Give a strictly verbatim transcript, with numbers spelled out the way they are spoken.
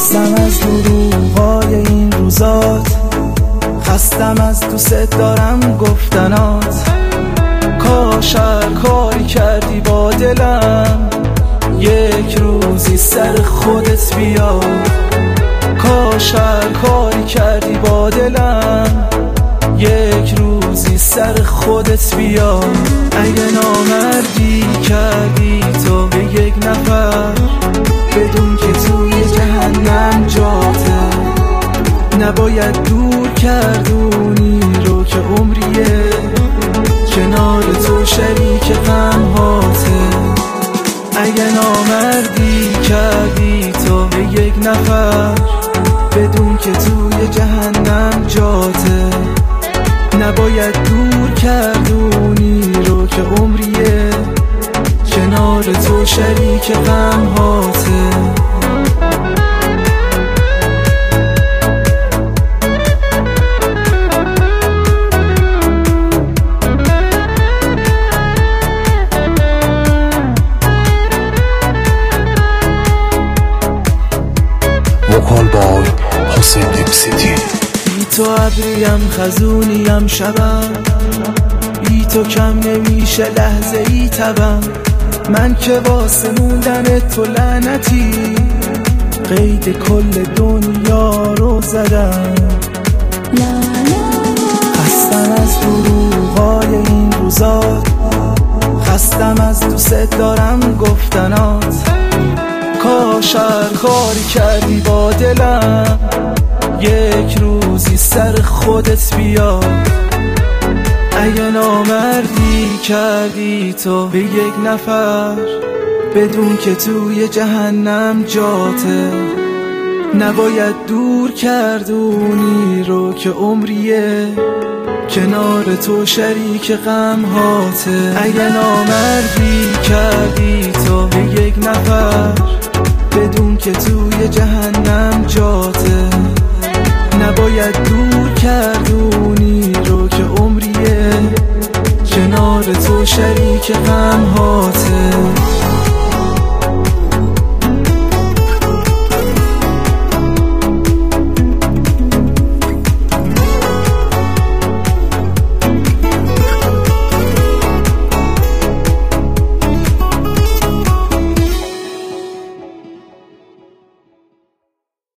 خستم از دروغای این روزات، خستم از دوست دارم گفتنات. کاش هر کاری کردی با دلم یک روزی سر خودت بیا. کاش هر کاری کردی با دلم یک روزی سر خودت بیا. اگه نامردی کردی تو به یک نفر، بدون که توی جهنم جاته. نباید دور کردونی رو که عمریه، کنار تو شریک غمهاته. اگه نامردی کردی تو به یک نفر، بدون که توی جهنم جاته. نباید دور کردونی رو که عمریه، کنار تو شریک غمهاته. وکال بای حسین دمسیتی. بی تو ابریم خزونیم شبم، بی تو کم نمیشه لحظه ای تبم. من که واسه موندن تو لعنتی قید کل دنیا رو زدم. خستم از دروغای این روزات، خستم از دوست دارم گفتنات. کاش هر کاری کردی با دلم یک روزی سر خودت بیا. اگه نامردی کردی تو به یک نفر، بدون که توی جهنم جاته. نباید دور کردونی رو که عمریه، کنار تو شریک غمهاته. اگه نامردی کردی تو به یک نفر، بدون که توی جهنم جاته. نباید دور کردونی رو که عمریه، کنار تو شریک غمهاته.